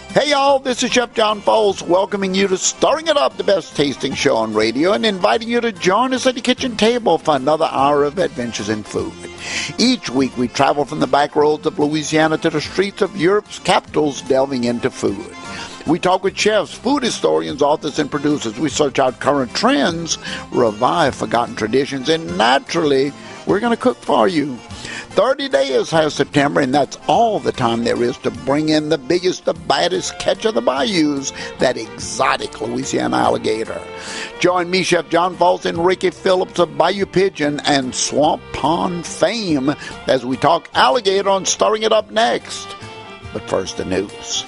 Hey y'all, this is Chef John Foles welcoming you to Stirring It Up, the best tasting show on radio, and inviting you to join us at the kitchen table for another hour of adventures in food. Each week we travel from the back roads of Louisiana to the streets of Europe's capitals, delving into food. We talk with chefs, food historians, authors, and producers. We search out current trends, revive forgotten traditions, and naturally, we're going to cook for you. 30 days has September, and that's all the time there is to bring in the biggest, the baddest catch of the bayous, that exotic Louisiana alligator. Join me, Chef John Foles, and Ricky Phillips of Bayou Pigeon and Swamp Pond fame as we talk alligator on Stirring It Up next. But first, the news.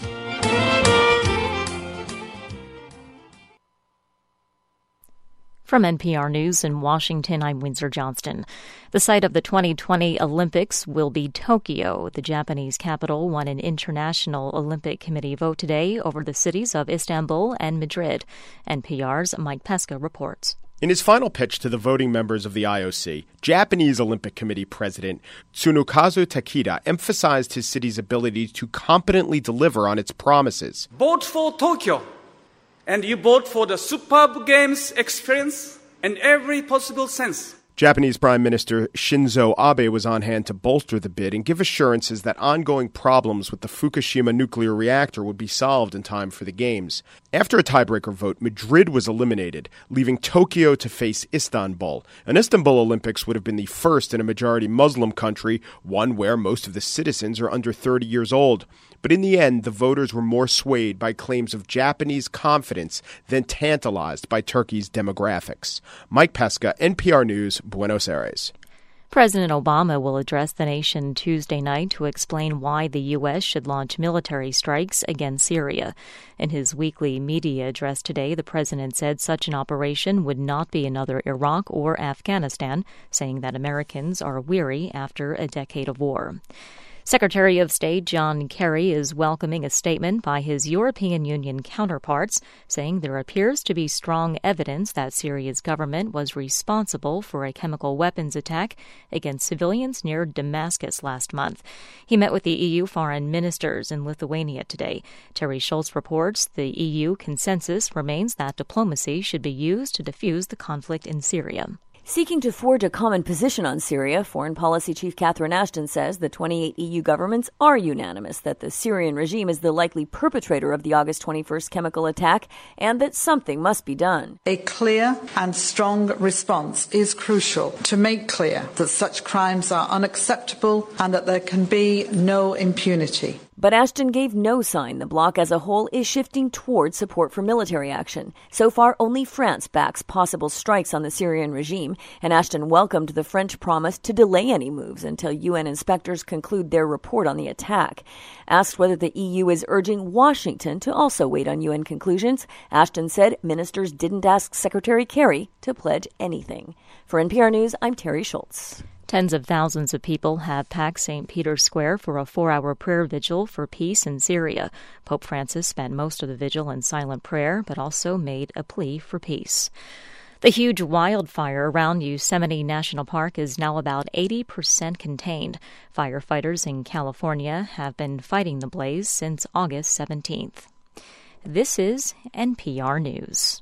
From NPR News in Washington, I'm Windsor Johnston. The site of the 2020 Olympics will be Tokyo. The Japanese capital won an International Olympic Committee vote today over the cities of Istanbul and Madrid. NPR's Mike Pesca reports. In his final pitch to the voting members of the IOC, Japanese Olympic Committee President Tsunokazu Takeda emphasized his city's ability to competently deliver on its promises. Vote for Tokyo. And you vote for the superb games experience in every possible sense. Japanese Prime Minister Shinzo Abe was on hand to bolster the bid and give assurances that ongoing problems with the Fukushima nuclear reactor would be solved in time for the Games. After a tiebreaker vote, Madrid was eliminated, leaving Tokyo to face Istanbul. An Istanbul Olympics would have been the first in a majority Muslim country, one where most of the citizens are under 30 years old. But in the end, the voters were more swayed by claims of Japanese confidence than tantalized by Turkey's demographics. Mike Pesca, NPR News, Buenos Aires. President Obama will address the nation Tuesday night to explain why the U.S. should launch military strikes against Syria. In his weekly media address today, the president said such an operation would not be another Iraq or Afghanistan, saying that Americans are weary after a decade of war. Secretary of State John Kerry is welcoming a statement by his European Union counterparts, saying there appears to be strong evidence that Syria's government was responsible for a chemical weapons attack against civilians near Damascus last month. He met with the EU foreign ministers in Lithuania today. Terry Schultz reports the EU consensus remains that diplomacy should be used to defuse the conflict in Syria. Seeking to forge a common position on Syria, Foreign Policy Chief Catherine Ashton says the 28 EU governments are unanimous that the Syrian regime is the likely perpetrator of the August 21st chemical attack and that something must be done. A clear and strong response is crucial to make clear that such crimes are unacceptable and that there can be no impunity. But Ashton gave no sign the bloc as a whole is shifting toward support for military action. So far, only France backs possible strikes on the Syrian regime, and Ashton welcomed the French promise to delay any moves until UN inspectors conclude their report on the attack. Asked whether the EU is urging Washington to also wait on UN conclusions, Ashton said ministers didn't ask Secretary Kerry to pledge anything. For NPR News, I'm Terry Schultz. Tens of thousands of people have packed St. Peter's Square for a 4-hour prayer vigil for peace in Syria. Pope Francis spent most of the vigil in silent prayer, but also made a plea for peace. The huge wildfire around Yosemite National Park is now about 80% contained. Firefighters in California have been fighting the blaze since August 17th. This is NPR News.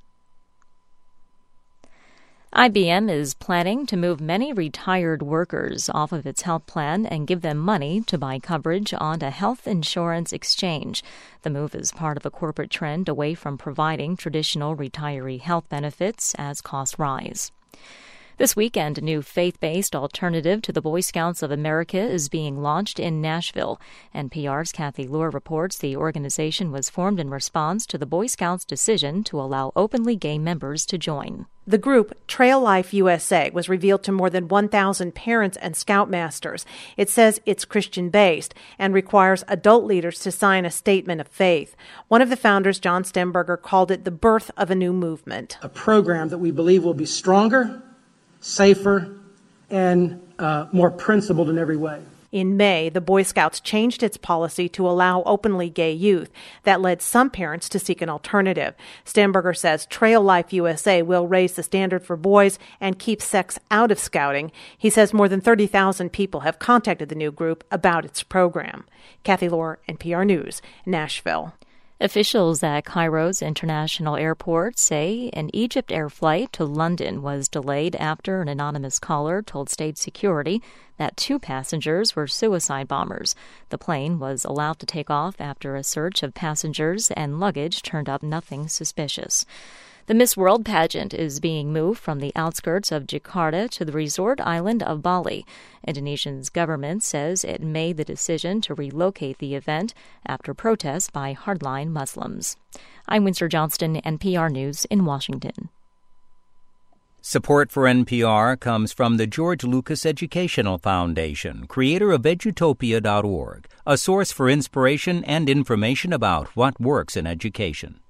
IBM is planning to move many retired workers off of its health plan and give them money to buy coverage on a health insurance exchange. The move is part of a corporate trend away from providing traditional retiree health benefits as costs rise. This weekend, a new faith-based alternative to the Boy Scouts of America is being launched in Nashville. NPR's Kathy Lohr reports the organization was formed in response to the Boy Scouts' decision to allow openly gay members to join. The group, Trail Life USA, was revealed to more than 1,000 parents and Scoutmasters. It says it's Christian-based and requires adult leaders to sign a statement of faith. One of the founders, John Stemberger, called it the birth of a new movement. A program that we believe will be stronger, safer, and more principled in every way. In May, the Boy Scouts changed its policy to allow openly gay youth. That led some parents to seek an alternative. Stemberger says Trail Life USA will raise the standard for boys and keep sex out of scouting. He says more than 30,000 people have contacted the new group about its program. Kathy Lohr, NPR News, Nashville. Officials at Cairo's international airport say an Egypt Air flight to London was delayed after an anonymous caller told state security that 2 passengers were suicide bombers. The plane was allowed to take off after a search of passengers and luggage turned up nothing suspicious. The Miss World pageant is being moved from the outskirts of Jakarta to the resort island of Bali. Indonesia's government says it made the decision to relocate the event after protests by hardline Muslims. I'm Winsor Johnston, NPR News in Washington. Support for NPR comes from the George Lucas Educational Foundation, creator of Edutopia.org, a source for inspiration and information about what works in education.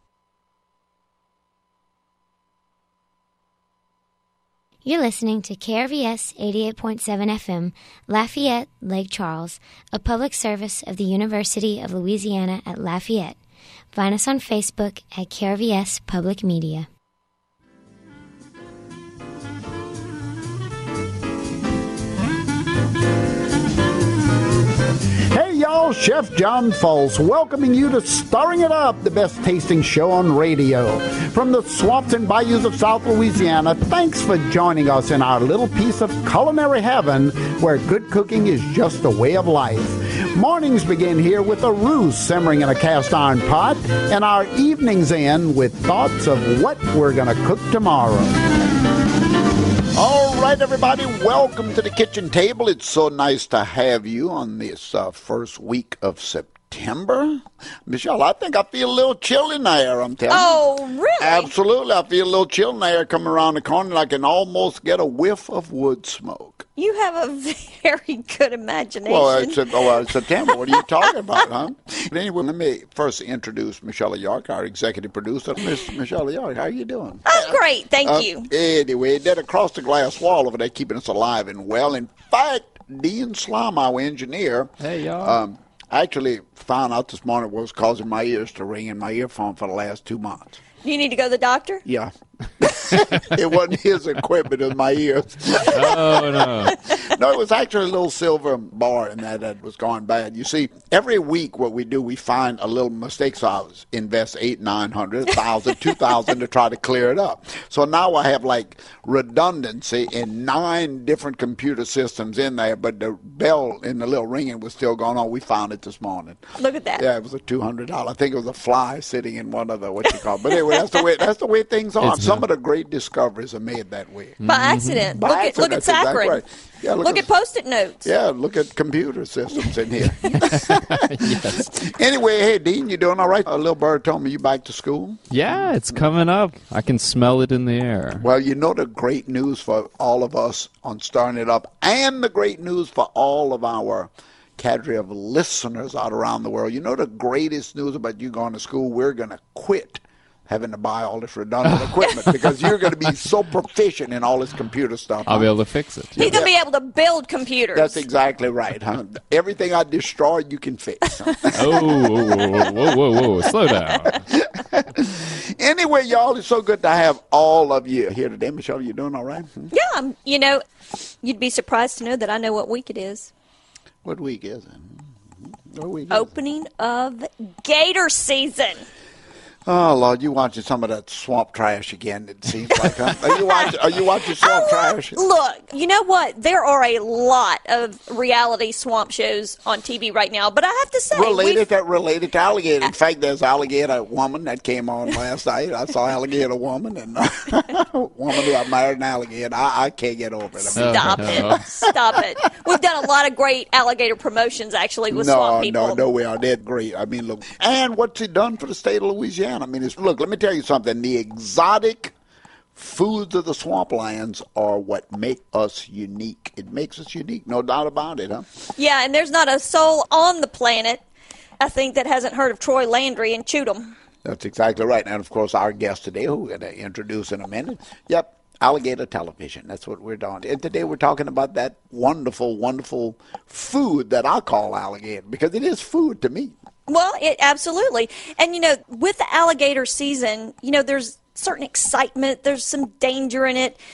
You're listening to KRVS 88.7 FM, Lafayette, Lake Charles, a public service of the University of Louisiana at Lafayette. Find us on Facebook at KRVS Public Media. Hey y'all, Chef John Folse welcoming you to Stirring It Up, the best tasting show on radio. From the swamps and bayous of South Louisiana, thanks for joining us in our little piece of culinary heaven where good cooking is just a way of life. Mornings begin here with a roux simmering in a cast iron pot, and our evenings end with thoughts of what we're going to cook tomorrow. All right, everybody, welcome to the kitchen table. It's so nice to have you on this first week of September. Michelle, I think I feel a little chill in the air, I'm telling you. Oh, really? Absolutely. I feel a little chill in the air coming around the corner, and I can almost get a whiff of wood smoke. You have a very good imagination. Well, it's September. What are you talking about, huh? But anyway, let me first introduce Michelle York, our executive producer. Miss Michelle York, how are you doing? I'm great, thank you. Anyway, that across the glass wall over there keeping us alive and well. In fact, Dean Slum, our engineer, hey, y'all. Actually found out this morning what was causing my ears to ring in my earphone for the last 2 months. You need to go to the doctor? Yeah. It wasn't his equipment, it was my ears. Oh, no. No, it was actually a little silver bar in that was going bad. You see, every week what we do, we find a little mistake. So I invest $800, $900, $1,000, $2,000 to try to clear it up. So now I have like redundancy in 9 different computer systems in there, but the bell in the little ringing was still going on. We found it this morning. Look at that. Yeah, it was a $200. I think it was a fly sitting in one of the, what you call it. But anyway, that's the way things are. Some of the great discoveries are made that way. By accident. Look at Saccharin. Exactly right. Yeah, look at Post-it notes. Yeah, look at computer systems in here. Yes. Anyway, hey, Dean, you doing all right? A little bird told me you back to school. Yeah, it's coming up. I can smell it in the air. Well, you know the great news for all of us on Stirring It Up, and the great news for all of our cadre of listeners out around the world. You know the greatest news about you going to school? We're going to quit having to buy all this redundant equipment because you're going to be so proficient in all this computer stuff. I'll be able to fix it. He's going to be able to build computers. That's exactly right, huh? Everything I destroy, you can fix. Whoa, slow down. Anyway, y'all, it's so good to have all of you here today. Michelle, you doing all right? Yeah, you'd be surprised to know that I know what week it is. What week is it? What week is Opening of gator season. Oh, Lord, you watching some of that swamp trash again, it seems like, huh? Are you watching swamp trash? Look, you know what? There are a lot of reality swamp shows on TV right now, but I have to say... Related to alligator. In fact, there's Alligator Woman that came on last night. I saw Alligator Woman, and woman who married an alligator. I can't get over it. Stop it. We've done a lot of great alligator promotions, actually, with swamp people. No, we are. They're great. I mean, look. And what's it done for the state of Louisiana? I mean, look, let me tell you something. The exotic foods of the swamplands are what make us unique. It makes us unique, no doubt about it, huh? Yeah, and there's not a soul on the planet, I think, that hasn't heard of Troy Landry and Chewdom. That's exactly right. And, of course, our guest today, who we're going to introduce in a minute, Alligator Television. That's what we're doing. And today we're talking about that wonderful, wonderful food that I call alligator, because it is food to me. Well, absolutely. And, with the alligator season, there's certain excitement. There's some danger in it.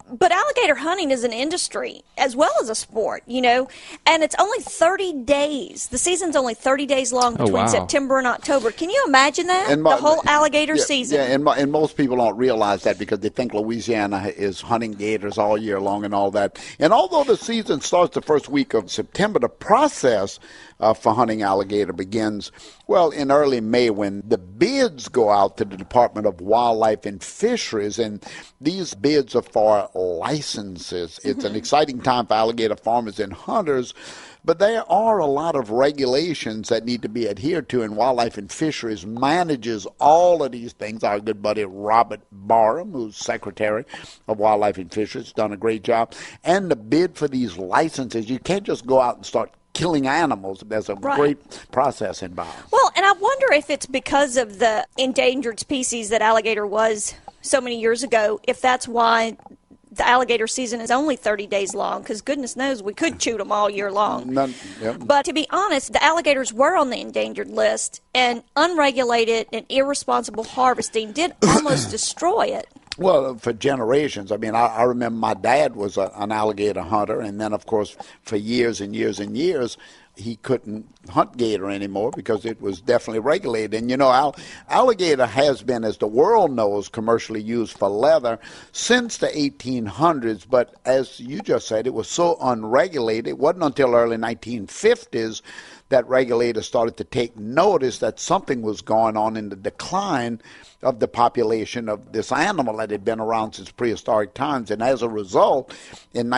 But alligator hunting is an industry as well as a sport, and it's only 30 days. The season's only 30 days long between September and October. Can you imagine that? The whole alligator season. Yeah, and most people don't realize that because they think Louisiana is hunting gators all year long and all that. And although the season starts the first week of September, the process for hunting alligator begins, in early May when the bids go out to the Department of Wildlife and Fisheries, and these bids are for licenses. It's an exciting time for alligator farmers and hunters, but there are a lot of regulations that need to be adhered to, and Wildlife and Fisheries manages all of these things. Our good buddy Robert Barham, who's Secretary of Wildlife and Fisheries, has done a great job. And the bid for these licenses, you can't just go out and start killing animals. There's a great process involved. Well, and I wonder if it's because of the endangered species that alligator was so many years ago, if that's why the alligator season is only 30 days long, because goodness knows we could shoot them all year long. But to be honest, the alligators were on the endangered list, and unregulated and irresponsible harvesting did almost destroy it. Well, for generations. I mean, I remember my dad was an alligator hunter, and then, of course, for years and years and years, he couldn't hunt gator anymore because it was definitely regulated. And, alligator has been, as the world knows, commercially used for leather since the 1800s. But as you just said, it was so unregulated. It wasn't until early 1950s that regulators started to take notice that something was going on in the decline of the population of this animal that had been around since prehistoric times. And as a result, in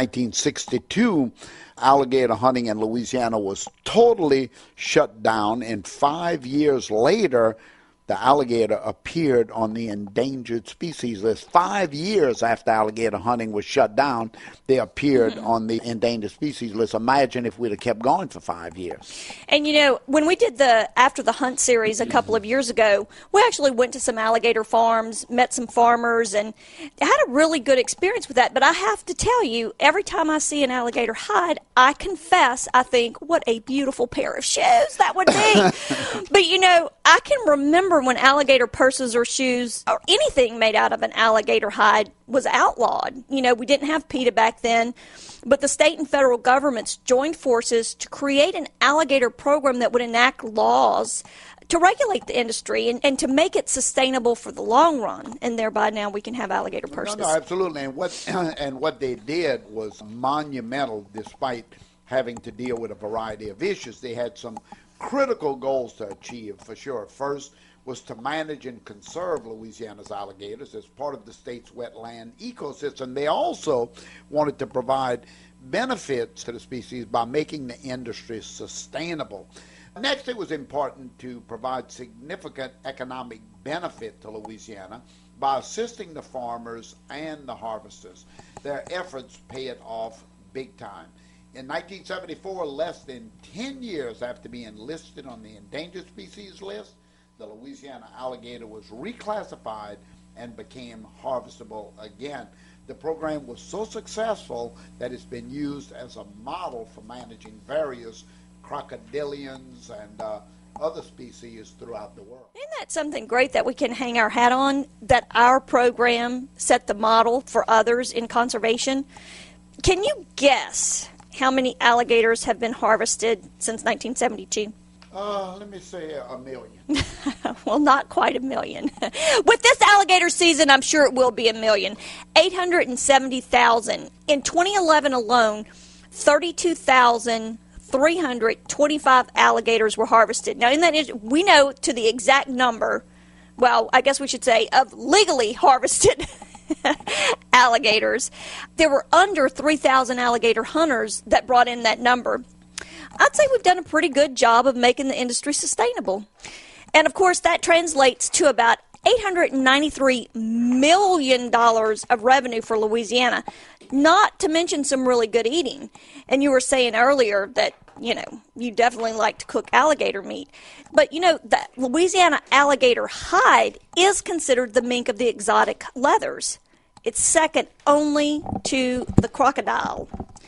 1962, alligator hunting in Louisiana was totally shut down, and 5 years later, the alligator appeared on the endangered species list. 5 years after alligator hunting was shut down, they appeared on the endangered species list. Imagine if we'd have kept going for 5 years. And, when we did the After the Hunt series a couple of years ago, we actually went to some alligator farms, met some farmers, and had a really good experience with that. But I have to tell you, every time I see an alligator hide, I confess, I think, what a beautiful pair of shoes that would be. But, I can remember when alligator purses or shoes or anything made out of an alligator hide was outlawed. We didn't have PETA back then, but the state and federal governments joined forces to create an alligator program that would enact laws to regulate the industry and to make it sustainable for the long run, and thereby now we can have alligator purses. No, absolutely. And what they did was monumental, despite having to deal with a variety of issues. They had some critical goals to achieve, for sure. First was to manage and conserve Louisiana's alligators as part of the state's wetland ecosystem. They also wanted to provide benefits to the species by making the industry sustainable. Next, it was important to provide significant economic benefit to Louisiana by assisting the farmers and the harvesters. Their efforts paid off big time. In 1974, less than 10 years after being listed on the endangered species list, the Louisiana alligator was reclassified and became harvestable again. The program was so successful that it's been used as a model for managing various crocodilians and other species throughout the world. Isn't that something great that we can hang our hat on, that our program set the model for others in conservation? Can you guess how many alligators have been harvested since 1972? Let me say 1 million. Well, not quite 1 million. With this alligator season, I'm sure it will be 1 million. 870,000. In 2011 alone, 32,325 alligators were harvested. Now, we know to the exact number, well, I guess we should say, of legally harvested alligators. There were under 3,000 alligator hunters that brought in that number. I'd say we've done a pretty good job of making the industry sustainable. And, of course, that translates to about $893 million of revenue for Louisiana, not to mention some really good eating. And you were saying earlier that, you definitely like to cook alligator meat. But, the Louisiana alligator hide is considered the mink of the exotic leathers. It's second only to the crocodile.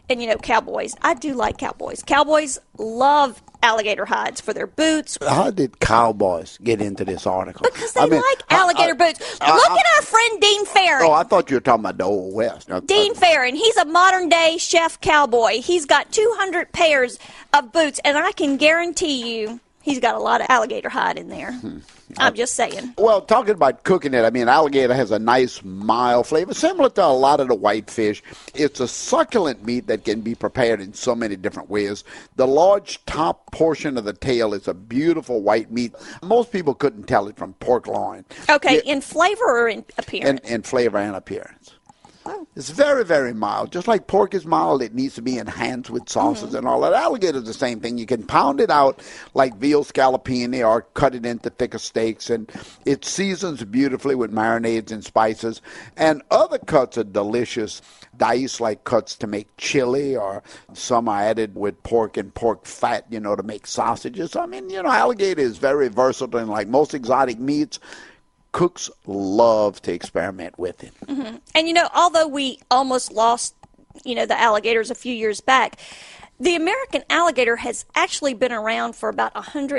and cowboys. I do like cowboys. Cowboys love alligator hides for their boots. How did cowboys get into this article? Because they like alligator boots. Look at our friend Dean Farron. Oh, I thought you were talking about the Old West. Dean Farron, he's a modern-day chef cowboy. He's got 200 pairs of boots, and I can guarantee you he's got a lot of alligator hide in there. I'm just saying. Well, talking about cooking it, alligator has a nice, mild flavor, similar to a lot of the whitefish. It's a succulent meat that can be prepared in so many different ways. The large top portion of the tail is a beautiful white meat. Most people couldn't tell it from pork loin. Okay, in flavor or in appearance? In flavor and appearance. It's very, very mild. Just like pork is mild, it needs to be enhanced with sauces and all that. Alligator is the same thing. You can pound it out like veal scallopini or cut it into thicker steaks, and it seasons beautifully with marinades and spices. And other cuts are delicious. Diced like cuts to make chili, or some are added with pork and pork fat, to make sausages. Alligator is very versatile, and like most exotic meats, cooks love to experiment with it. Mm-hmm. And, although we almost lost, the alligators a few years back, the American alligator has actually been around for about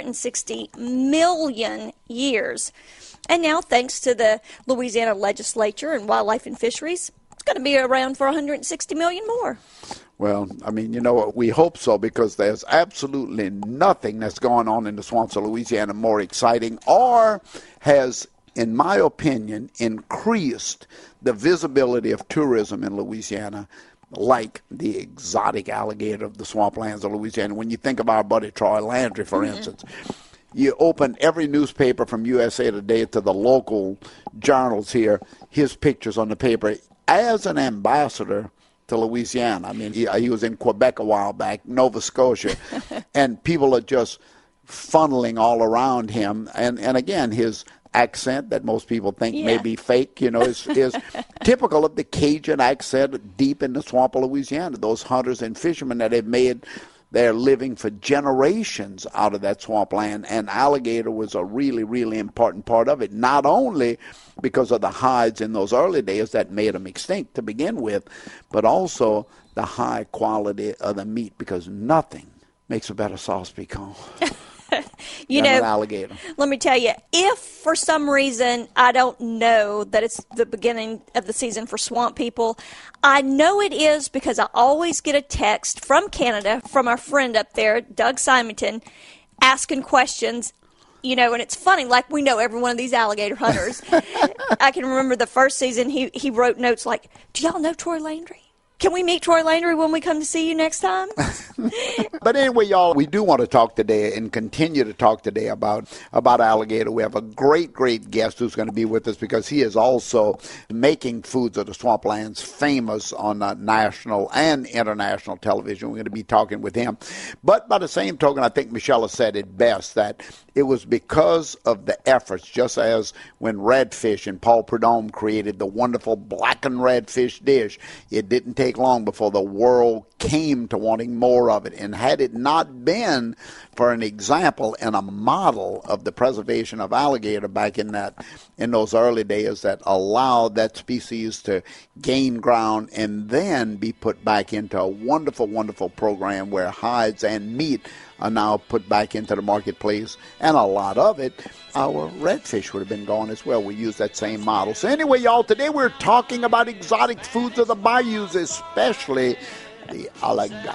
160 million years. And now, thanks to the Louisiana legislature and Wildlife and Fisheries, it's going to be around for 160 million more. Well, we hope so, because there's absolutely nothing that's going on in the swamps of Louisiana more exciting or has, in my opinion, increased the visibility of tourism in Louisiana like the exotic alligator of the swamplands of Louisiana. When you think of our buddy Troy Landry, for instance, you open every newspaper from USA Today to the local journals here, his pictures on the paper as an ambassador to Louisiana. He was in Quebec a while back, Nova Scotia, and people are just funneling all around him. And again, his accent that most people think may be fake, is typical of the Cajun accent deep in the swamp of Louisiana. Those hunters and fishermen that have made their living for generations out of that swampland, and alligator was a really, really important part of it, not only because of the hides in those early days that made them extinct to begin with, but also the high quality of the meat, because nothing makes a better sauce pecan. An alligator. Let me tell you, if for some reason I don't know that it's the beginning of the season for swamp people, I know it is because I always get a text from Canada from our friend up there, Doug Simonton, asking questions. And it's funny, like we know every one of these alligator hunters. I can remember the first season he wrote notes like, "Do y'all know Troy Landry? Can we meet Troy Landry when we come to see you next time?" But anyway, y'all, we do want to talk today and continue to talk today about alligator. We have a great, great guest who's going to be with us, because he is also making Foods of the Swamplands famous on national and international television. We're going to be talking with him. But by the same token, I think Michelle has said it best, that it was because of the efforts, just as when Redfish and Paul Prudhomme created the wonderful blackened redfish dish, it didn't take long before the world came to wanting more of it. And had it not been for an example and a model of the preservation of alligator back in those early days that allowed that species to gain ground and then be put back into a wonderful, wonderful program where hides and meat are now put back into the marketplace, and a lot of it, our redfish would have been gone as well. We use that same model. So anyway, y'all, today we're talking about exotic foods of the bayous, especially the alligator.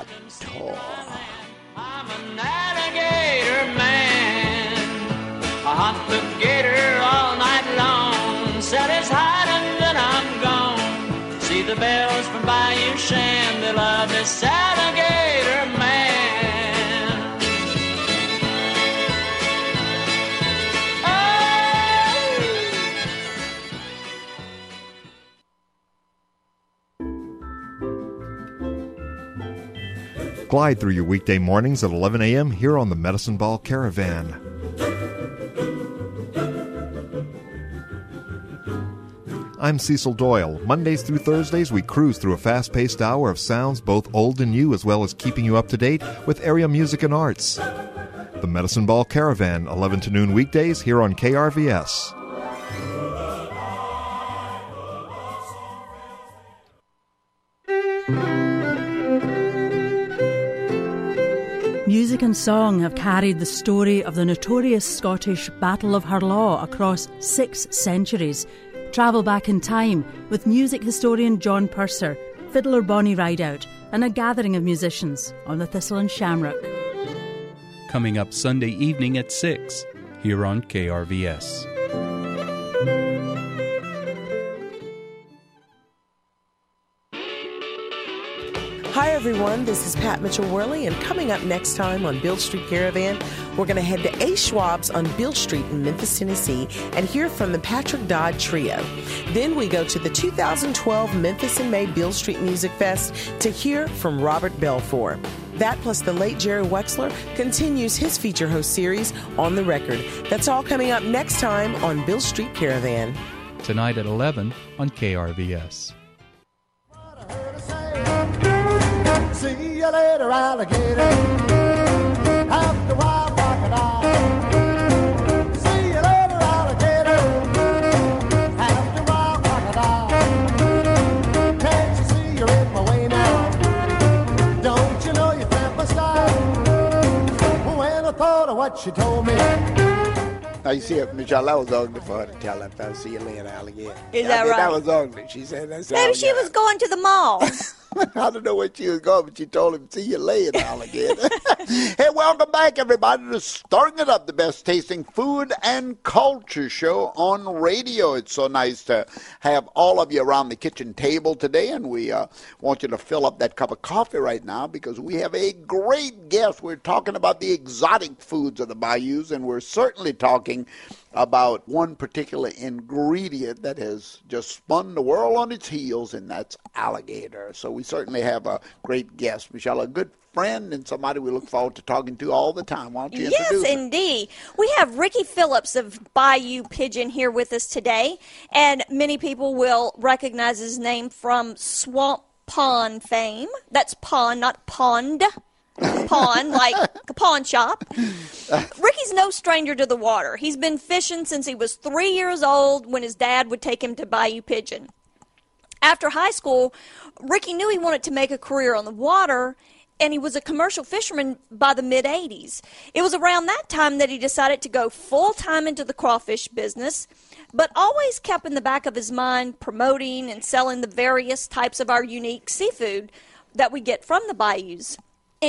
I'm an alligator man. I hunt the gator all night long. Sell his hide and then I'm gone. See the bells from Bayou Shan. They love this alligator man. Glide through your weekday mornings at 11 a.m. here on the Medicine Ball Caravan. I'm Cecil Doyle. Mondays through Thursdays, we cruise through a fast-paced hour of sounds both old and new, as well as keeping you up to date with area music and arts. The Medicine Ball Caravan, 11 to noon weekdays here on KRVS. Music and song have carried the story of the notorious Scottish Battle of Harlaw across 6 centuries. Travel back in time with music historian John Purser, fiddler Bonnie Rideout, and a gathering of musicians on the Thistle and Shamrock. Coming up Sunday evening at 6 here on KRVS. Hi everyone, this is Pat Mitchell-Worley, and coming up next time on Beale Street Caravan, we're going to head to A. Schwab's on Beale Street in Memphis, Tennessee, and hear from the Patrick Dodd Trio. Then we go to the 2012 Memphis in May Beale Street Music Fest to hear from Robert Belfour. That plus the late Jerry Wexler continues his feature host series On the Record. That's all coming up next time on Beale Street Caravan. Tonight at 11 on KRVS. See you later, alligator. After a while, crocodile. See you later, alligator. After a while, crocodile. Can't you see you're in my way now? Don't you know you tramp my style? When I thought of what she told me. Now, you see, Michelle, that was ugly for her to tell that fellow, see you later, alligator. Is that right? That was ugly. She said that's Maybe she was going to the mall. I don't know where she was going, but she told him, see you later, alligator. Hey, welcome back, everybody, to Stirring It Up, the best tasting food and culture show on radio. It's so nice to have all of you around the kitchen table today, and we want you to fill up that cup of coffee right now because we have a great guest. We're talking about the exotic foods of the bayous, and we're certainly talking about one particular ingredient that has just spun the world on its heels, and that's alligator. So we certainly have a great guest, Michelle, a good friend and somebody we look forward to talking to all the time. Why don't you introduce her? Yes, indeed. We have Ricky Phillips of Bayou Pigeon here with us today, and many people will recognize his name from Swamp Pond fame. That's pond, not pond. Pawn, like a pawn shop. Ricky's no stranger to the water. He's been fishing since he was 3 years old when his dad would take him to Bayou Pigeon. After high school, Ricky knew he wanted to make a career on the water, and he was a commercial fisherman by the mid-'80s. It was around that time that he decided to go full-time into the crawfish business, but always kept in the back of his mind promoting and selling the various types of our unique seafood that we get from the bayous. In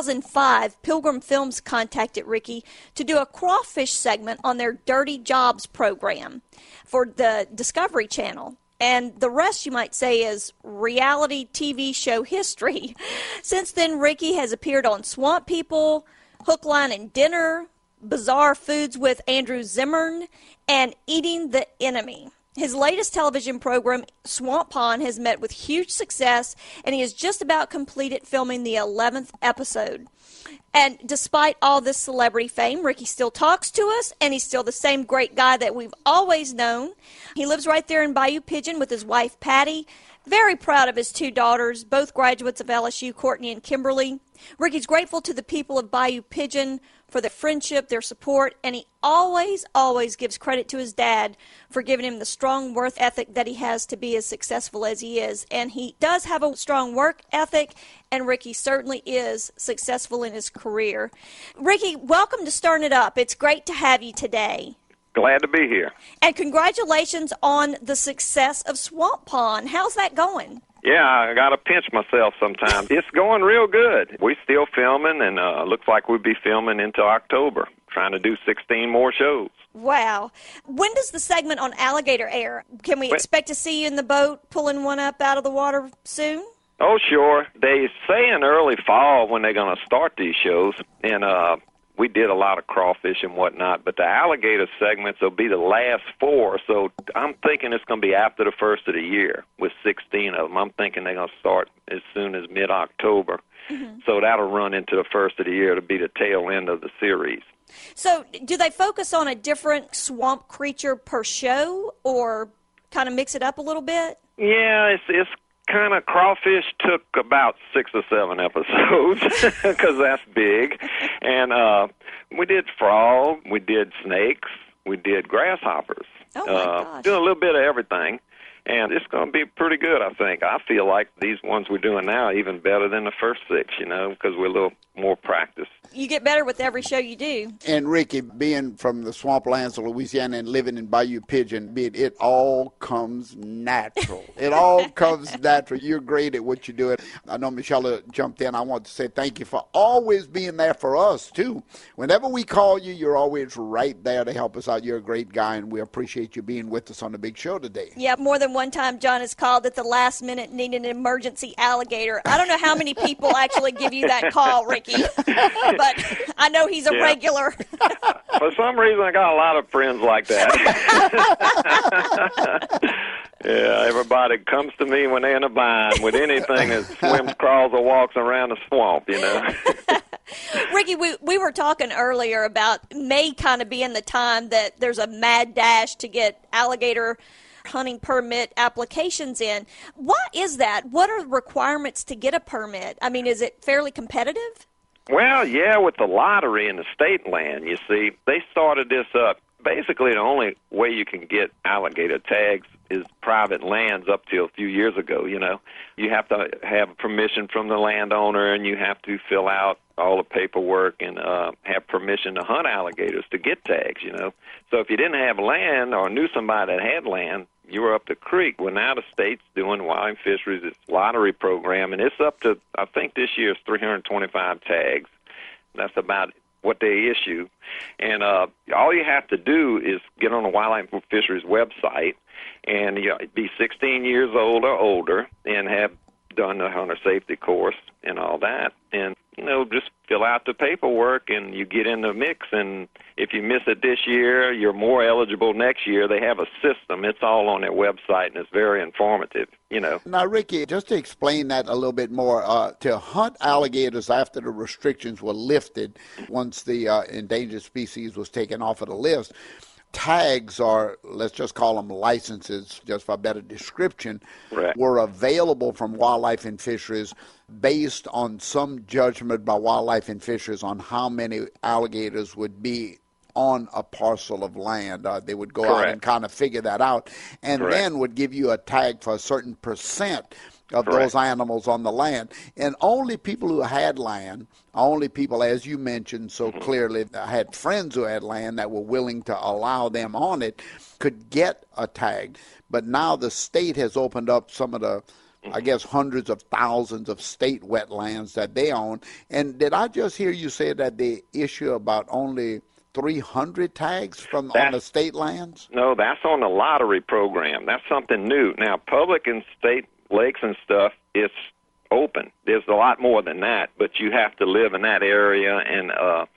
2005, Pilgrim Films contacted Ricky to do a crawfish segment on their Dirty Jobs program for the Discovery Channel. And the rest, you might say, is reality TV show history. Since then, Ricky has appeared on Swamp People, Hook, Line, and Dinner, Bizarre Foods with Andrew Zimmern, and Eating the Enemy. His latest television program, Swamp Pond, has met with huge success, and he has just about completed filming the 11th episode. And despite all this celebrity fame, Ricky still talks to us, and he's still the same great guy that we've always known. He lives right there in Bayou Pigeon with his wife, Patty. Very proud of his 2 daughters, both graduates of LSU, Courtney and Kimberly. Ricky's grateful to the people of Bayou Pigeon for their friendship, their support, and he always gives credit to his dad for giving him the strong work ethic that he has to be as successful as he is. And he does have a strong work ethic, and Ricky certainly is successful in his career. Ricky, welcome to Stirring It Up. It's great to have you today. Glad to be here. And congratulations on the success of Swamp Pond. How's that going? Yeah, I got to pinch myself sometimes. It's going real good. We're still filming, and looks like we'll be filming into October, trying to do 16 more shows. Wow. When does the segment on alligator air? Can we expect to see you in the boat pulling one up out of the water soon? Oh, sure. They say in early fall when they're going to start these shows, and we did a lot of crawfish and whatnot, but the alligator segments will be the last 4, so I'm thinking it's going to be after the first of the year with 16 of them. I'm thinking they're going to start as soon as mid-October, so that'll run into the first of the year to be the tail end of the series. So do they focus on a different swamp creature per show or kind of mix it up a little bit? Yeah, it's kind of, crawfish took about 6 or 7 episodes because that's big. And we did frog, we did snakes, we did grasshoppers. Oh, my gosh. Doing a little bit of everything. And it's going to be pretty good, I think. I feel like these ones we're doing now are even better than the first 6, you know, because we're a little more practice. You get better with every show you do. And Ricky, being from the swamplands of Louisiana and living in Bayou Pigeon, it all comes natural. It all comes natural. You're great at what you do. I know Michelle jumped in. I want to say thank you for always being there for us, too. Whenever we call you, you're always right there to help us out. You're a great guy, and we appreciate you being with us on the big show today. Yeah, more than one time John has called at the last minute needing an emergency alligator. I don't know how many people actually give you that call, Ricky, but I know he's a regular. For some reason, I got a lot of friends like that. Yeah, everybody comes to me when they're in a bind with anything that swims, crawls, or walks around the swamp, you know. Ricky, we were talking earlier about May kind of being the time that there's a mad dash to get alligator hunting permit applications in. Why is that? What are the requirements to get a permit? I mean, is it fairly competitive? Well, yeah, with the lottery and the state land, you see, they started this up. Basically, the only way you can get alligator tags is private lands up till a few years ago, you know. You have to have permission from the landowner, and you have to fill out all the paperwork and have permission to hunt alligators to get tags, you know. So if you didn't have land or knew somebody that had land, you were up the creek. Well, now the state's doing Wildlife Fisheries' its lottery program, and it's up to, I think this year is 325 tags. That's about what they issue. And all you have to do is get on the Wildlife Fisheries website and be 16 years old or older and have done the hunter safety course and all that. And, you know, just fill out the paperwork and you get in the mix. And if you miss it this year, you're more eligible next year. They have a system. It's all on their website, and it's very informative, you know. Now, Ricky, just to explain that a little bit more, to hunt alligators after the restrictions were lifted, once the endangered species was taken off of the list, tags, or let's just call them licenses, just for a better description, were available from Wildlife and Fisheries based on some judgment by Wildlife and Fisheries on how many alligators would be on a parcel of land. They would go out and kind of figure that out, and then would give you a tag for a certain percent of those animals on the land. And only people who had land, only people, as you mentioned so clearly, had friends who had land that were willing to allow them on it, could get a tag. But now the state has opened up some of the, I guess, hundreds of thousands of state wetlands that they own. And did I just hear you say that they issue about only 300 tags on the state lands? No, that's on the lottery program. That's something new. Now, public and state lakes and stuff, it's open. There's a lot more than that, but you have to live in that area and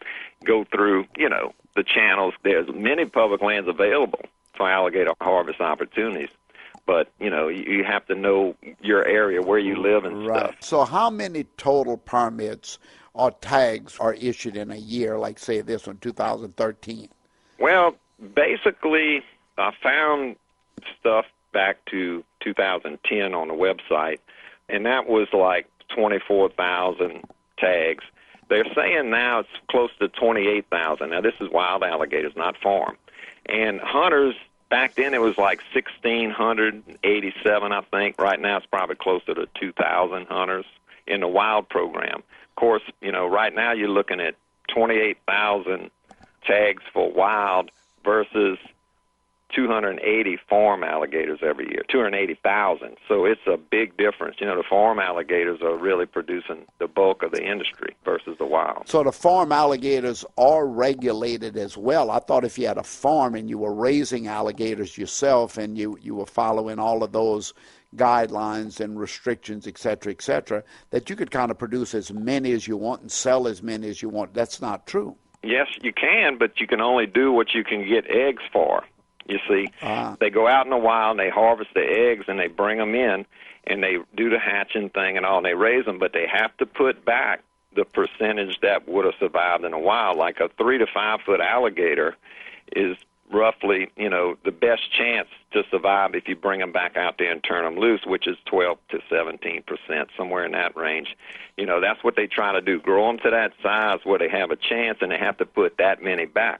go through, you know, the channels. There's many public lands available for alligator harvest opportunities, but, you know, you have to know your area, where you live and stuff. So how many total permits or tags are issued in a year, like, say, this one, 2013? Well, basically, I found stuff back to 2010 on the website, and that was like 24,000 tags. They're saying now it's close to 28,000. Now, this is wild alligators, not farm. And hunters, back then it was like 1,687, I think. Right now it's probably closer to 2,000 hunters in the wild program. Of course, you know, right now you're looking at 28,000 tags for wild versus 280 farm alligators every year, 280,000. So it's a big difference. You know, the farm alligators are really producing the bulk of the industry versus the wild. So the farm alligators are regulated as well. I thought if you had a farm and you were raising alligators yourself and you were following all of those guidelines and restrictions, et cetera, that you could kind of produce as many as you want and sell as many as you want. That's not true. Yes, you can, but you can only do what you can get eggs for. You see, they go out in the wild and they harvest the eggs and they bring them in and they do the hatching thing and all, and they raise them, but they have to put back the percentage that would have survived in the wild. Like a 3 to 5 foot alligator is roughly, you know, the best chance to survive if you bring them back out there and turn them loose, which is 12 to 17%, somewhere in that range. You know, that's what they try to do, grow them to that size where they have a chance, and they have to put that many back.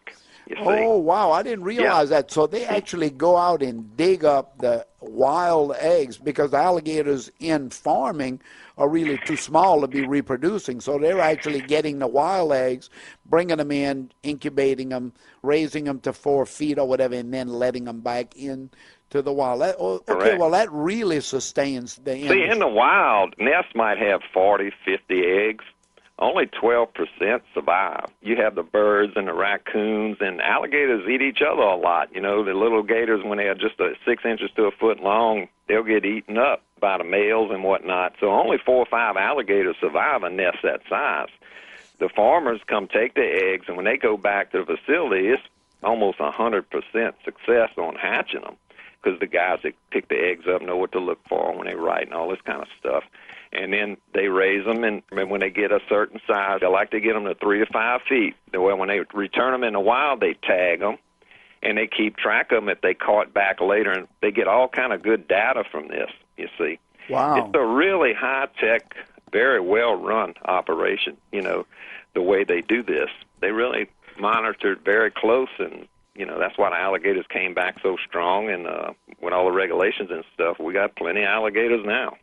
you see. Oh, wow, I didn't realize that. So they actually go out and dig up the wild eggs because the alligators in farming are really too small to be reproducing. So they're actually getting the wild eggs, bringing them in, incubating them, raising them to 4 feet or whatever, and then letting them back in to the wild. Okay, Correct. well, that really sustains the industry. See, in the wild, nests might have 40, 50 eggs. Only 12% survive. You have the birds and the raccoons, and alligators eat each other a lot. You know, the little gators, when they are just 6 inches to a foot long, they'll get eaten up by the males and whatnot. So only 4 or 5 alligators survive a nest that size. The farmers come take the eggs, and when they go back to the facility, it's almost 100% success on hatching them because the guys that pick the eggs up know what to look for when they write and all this kind of stuff. And then they raise them, and when they get a certain size, they like to get them to 3 to 5 feet. Well, when they return them in the wild, they tag them, and they keep track of them if they caught back later, and they get all kind of good data from this, you see. Wow. It's a really high-tech, very well-run operation, you know, the way they do this. They really monitored very close, and, you know, that's why the alligators came back so strong, and with all the regulations and stuff, we got plenty of alligators now.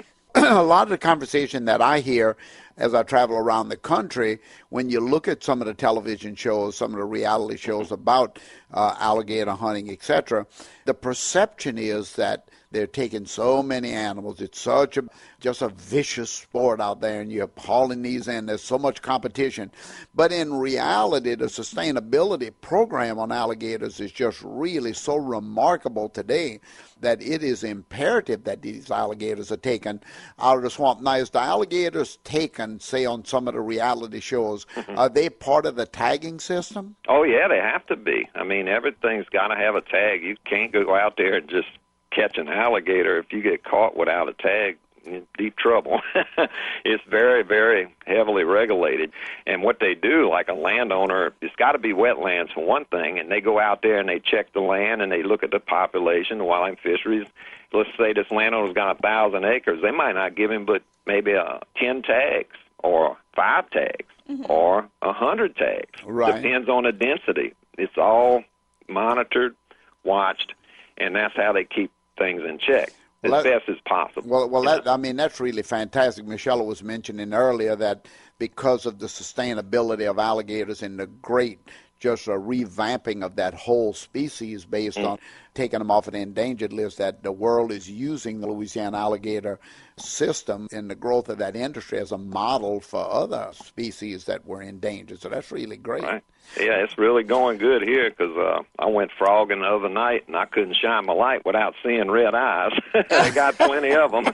A lot of the conversation that I hear as I travel around the country, when you look at some of the television shows, some of the reality shows about alligator hunting, etc., the perception is that they're taking so many animals. It's such just a vicious sport out there, and you're hauling these in. There's so much competition. But in reality, the sustainability program on alligators is just really so remarkable today that it is imperative that these alligators are taken out of the swamp. Now, is the alligators taken, say, on some of the reality shows, are they part of the tagging system? Oh, yeah, they have to be. I mean, everything's got to have a tag. You can't go out there and just catch an alligator. If you get caught without a tag, you're in deep trouble. It's very, very heavily regulated. And what they do, like a landowner, it's got to be wetlands for one thing, and they go out there and they check the land and they look at the population, the wildlife fisheries. Let's say this landowner's got 1,000 acres. They might not give him but maybe 10 tags or 5 tags or 100 tags. Right. Depends on the density. It's all monitored, watched, and that's how they keep things in check as best as possible. Well, that's really fantastic. Michelle was mentioning earlier that because of the sustainability of alligators and the great just a revamping of that whole species based on taking them off an endangered list, that the world is using the Louisiana alligator system and the growth of that industry as a model for other species that were endangered. So that's really great. Right. Yeah, it's really going good here because I went frogging the other night and I couldn't shine my light without seeing red eyes. They got plenty of them.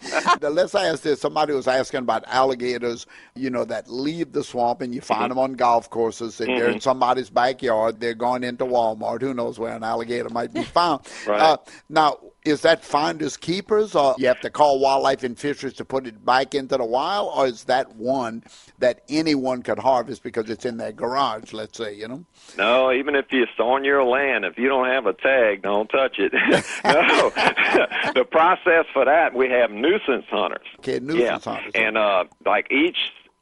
Let's ask this. Somebody was asking about alligators, you know, that leave the swamp and you find them on golf courses and they're in somebody's backyard. They're going into Walmart. Who knows where an alligator might be found. Right. Now, is that finders keepers, or you have to call wildlife and fisheries to put it back into the wild, or is that one that anyone could harvest because it's in their garage, let's say, you know? No, even if it's on your land, if you don't have a tag, don't touch it. No. The process for that, we have nuisance hunters. Okay, nuisance hunters. And like each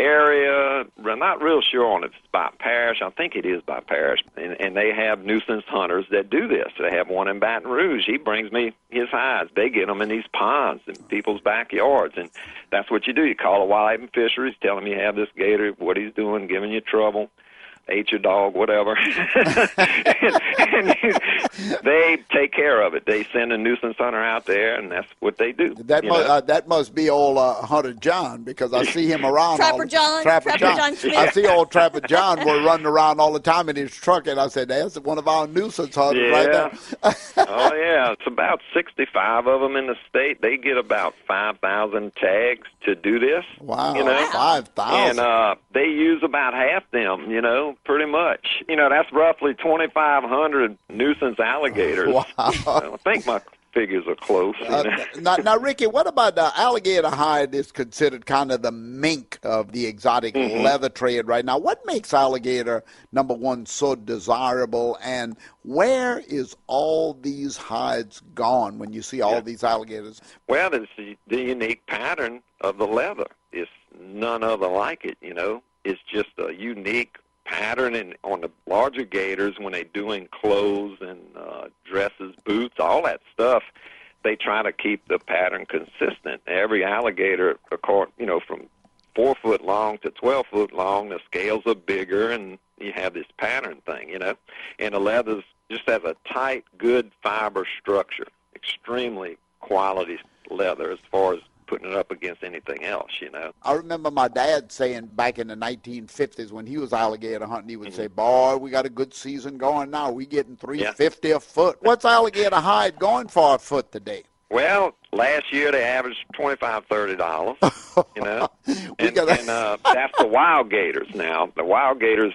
area, we're not real sure on if it's by parish. I think it is by parish. And they have nuisance hunters that do this. They have one in Baton Rouge. He brings me his hides. They get them in these ponds in people's backyards. And that's what you do. You call a wildlife and fisheries, tell them you have this gator, what he's doing, giving you trouble, ate your dog, whatever. and they take care of it. They send a nuisance hunter out there, and that's what they do. That must be old Hunter John, because I see him around. Trapper John Smith. I see old Trapper John running around all the time in his truck, and I said, that's one of our nuisance hunters right there. Oh, yeah. It's about 65 of them in the state. They get about 5,000 tags to do this. Wow, you know? 5,000. And they use about half them, you know, pretty much. You know, that's roughly 2,500 nuisance alligators. Wow. I think my figures are close. Now, Ricky, what about the alligator hide is considered kind of the mink of the exotic leather trade right now? What makes alligator, number one, so desirable, and where is all these hides gone when you see all these alligators? Well, it's the unique pattern of the leather. It's none other like it, you know. It's just a unique pattern, and on the larger gators, when they're doing clothes and dresses, boots, all that stuff, they try to keep the pattern consistent. Every alligator, from 4 foot long to 12 foot long, the scales are bigger, and you have this pattern thing, And the leathers just has a tight, good fiber structure, extremely quality leather as far as putting it up against anything else, I remember my dad saying back in the 1950s when he was alligator hunting, he would say, boy, we got a good season going now. We getting $350 a foot. What's alligator hide going for a foot today? Well, last year they averaged $25, $30, and that's the wild gators now. The wild gators,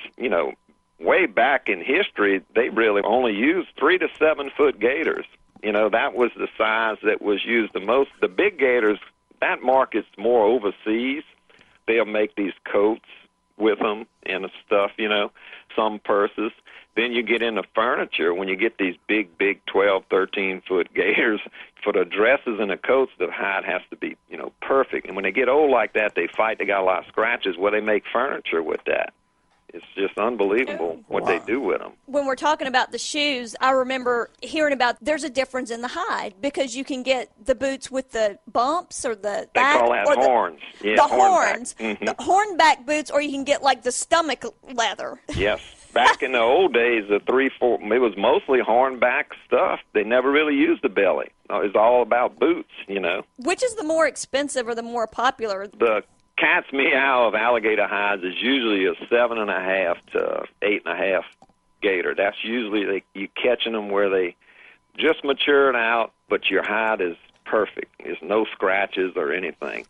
way back in history, they really only used 3 to 7 foot gators. That was the size that was used the most. The big gators, that market's more overseas. They'll make these coats with them and stuff, some purses. Then you get into furniture. When you get these big 12, 13-foot gators, for the dresses and the coats, the hide has to be, perfect. And when they get old like that, they fight. They got a lot of scratches. Well, they make furniture with that. It's just unbelievable what they do with them. When we're talking about the shoes, I remember hearing about there's a difference in the hide because you can get the boots with the bumps or the back. They call that horns. The horns. The hornback boots, or you can get like the stomach leather. Yes. Back in the old days, the 3/4, it was mostly hornback stuff. They never really used the belly. It was all about boots, Which is the more expensive or the more popular? The cat's meow of alligator hides is usually a 7.5 to 8.5 gator. That's usually you catching them where they just matured out, but your hide is perfect. There's no scratches or anything.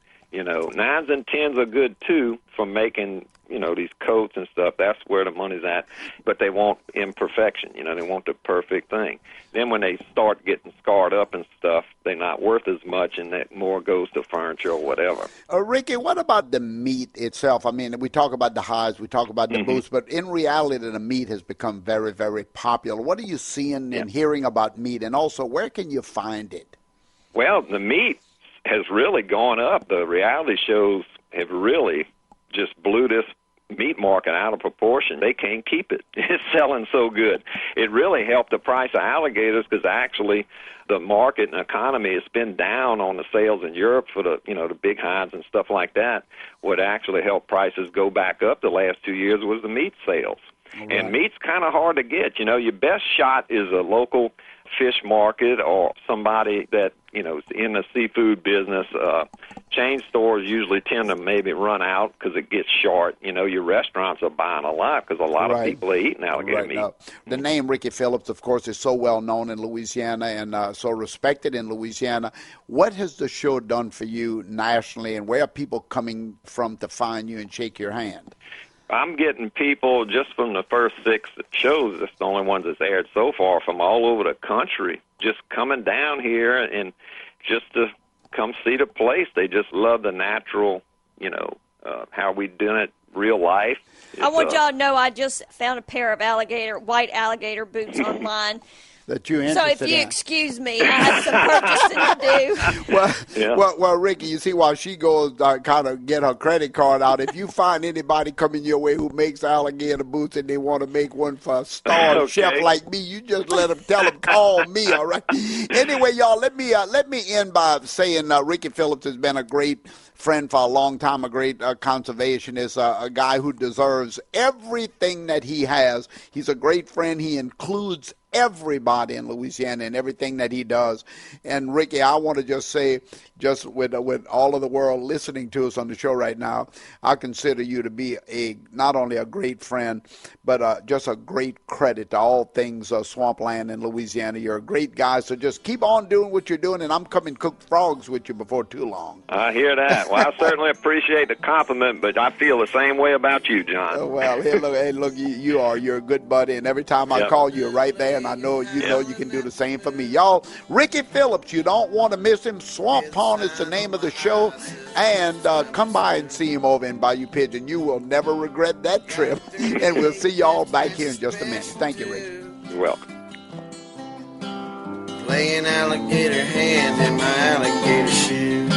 9s and 10s are good too for making these coats and stuff. That's where the money's at. But they want imperfection. They want the perfect thing. Then when they start getting scarred up and stuff, they're not worth as much, and that more goes to furniture or whatever. Ricky, what about the meat itself? I mean, we talk about the hides, we talk about the boots, but in reality, the meat has become very, very popular. What are you seeing and hearing about meat, and also where can you find it? Well, the meat has really gone up. The reality shows have really just blew this meat market out of proportion. They can't keep it. It's selling so good. It really helped the price of alligators because actually the market and economy has been down on the sales in Europe for the the big hides and stuff like that. What actually helped prices go back up the last 2 years was the meat sales. Right. And meat's kind of hard to get. Your best shot is a local fish market or somebody that is in the seafood business. Chain stores usually tend to maybe run out because it gets short. Your restaurants are buying a lot because a lot of people are eating alligator meat. The name Ricky Phillips, of course, is so well known in Louisiana and so respected in Louisiana. What has the show done for you nationally, and where are people coming from to find you and shake your hand? I'm getting people just from the first 6 shows, that's the only ones that's aired so far, from all over the country, just coming down here and just to come see the place. They just love the natural, how we do it, real life. I want y'all to know I just found a pair of white alligator boots online. That you so if you excuse me, I have some purchasing to do. Well, Ricky, you see, while she goes kind of get her credit card out, if you find anybody coming your way who makes alligator boots and they want to make one for a star chef like me, you just tell them, call me, all right? Anyway, y'all, let me end by saying Ricky Phillips has been a great friend for a long time, a great conservationist, a guy who deserves everything that he has. He's a great friend. He includes everybody in Louisiana and everything that he does. And Ricky, I want to just say, just with all of the world listening to us on the show right now, I consider you to be not only a great friend, but just a great credit to all things swampland in Louisiana. You're a great guy, so just keep on doing what you're doing, and I'm coming cook frogs with you before too long. I hear that. Well, I certainly appreciate the compliment, but I feel the same way about you, John. Well, hey, look, you're a good buddy, and every time I call you, you're right there, and I know you can do the same for me. Y'all, Ricky Phillips, you don't want to miss him. Swamp Pond is the name of the show, and come by and see him over in Bayou Pigeon. You will never regret that trip, and we'll see y'all back here in just a minute. Thank you, Ricky. You're welcome. Playing alligator hand in my alligator shoe.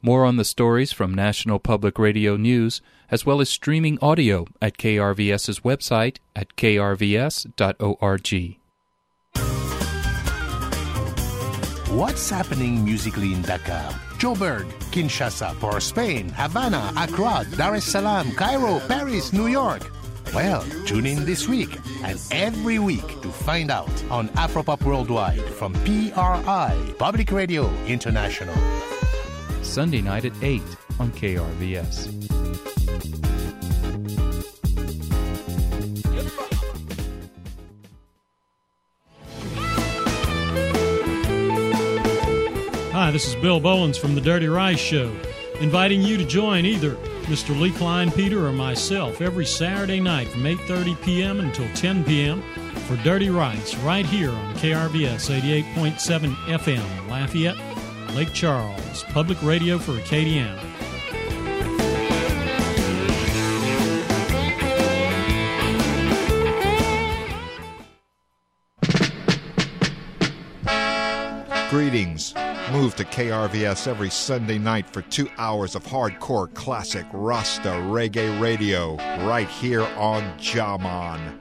More on the stories from National Public Radio News, as well as streaming audio at KRVS's website at krvs.org. What's happening musically in Dakar, Joburg, Kinshasa, Port Spain, Havana, Accra, Dar es Salaam, Cairo, Paris, New York? Well, tune in this week and every week to find out on Afropop Worldwide from PRI, Public Radio International. Sunday night at 8 on KRVS. Hi, this is Bill Bowens from The Dirty Rice Show, inviting you to join either Mr. Lee Klein Peter or myself every Saturday night from 8:30 p.m. until 10 p.m. for Dirty Rice right here on KRVS 88.7 FM, Lafayette, Lake Charles, public radio for Acadiana. Greetings. Move to KRVS every Sunday night for 2 hours of hardcore classic Rasta reggae radio right here on Jaman.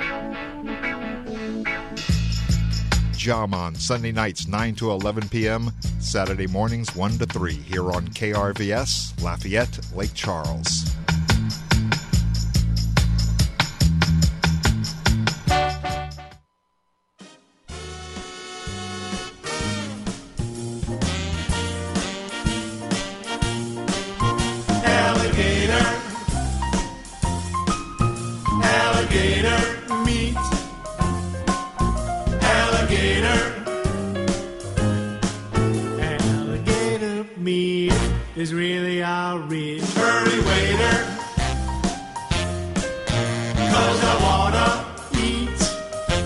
Jaman, Sunday nights 9 to 11 p.m., Saturday mornings 1 to 3 here on KRVS, Lafayette, Lake Charles. Is really our rich. Hurry, waiter, 'cause I wanna eat.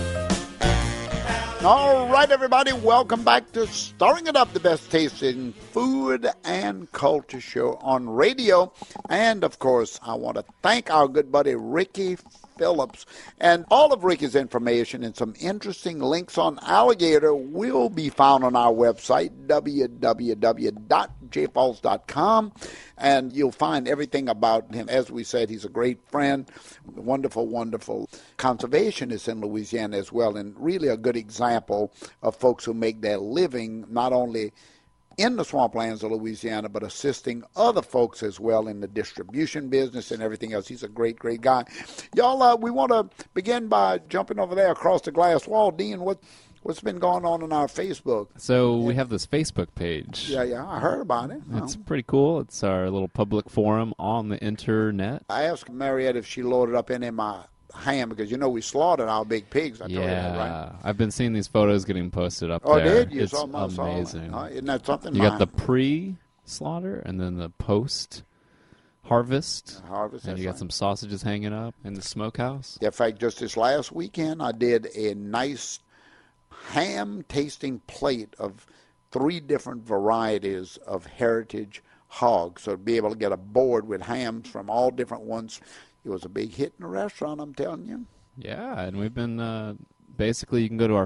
All right, everybody, welcome back to Stirring It Up, the best tasting food and culture show on radio. And, of course, I want to thank our good buddy Ricky Phillips. And all of Ricky's information and some interesting links on alligator will be found on our website, www.jfalls.com. And you'll find everything about him. As we said, he's a great friend, wonderful, wonderful conservationist in Louisiana as well, and really a good example of folks who make their living not only in the swamplands of Louisiana, but assisting other folks as well in the distribution business and everything else. He's a great, great guy. Y'all, we want to begin by jumping over there across the glass wall. Dean, what's been going on our Facebook? So we have this Facebook page. Yeah, I heard about it. It's pretty cool. It's our little public forum on the internet. I asked Mariette if she loaded up any of my ham, because we slaughtered our big pigs. I told you that, right? I've been seeing these photos getting posted up there. Oh, did you? It's amazing. Isn't that something? You got the pre-slaughter and then the post-harvest. And you got some sausages hanging up in the smokehouse. In fact, just this last weekend, I did a nice ham-tasting plate of 3 different varieties of heritage hogs. So to be able to get a board with hams from all different ones, it was a big hit in the restaurant, I'm telling you. Yeah, and we've been, basically you can go to our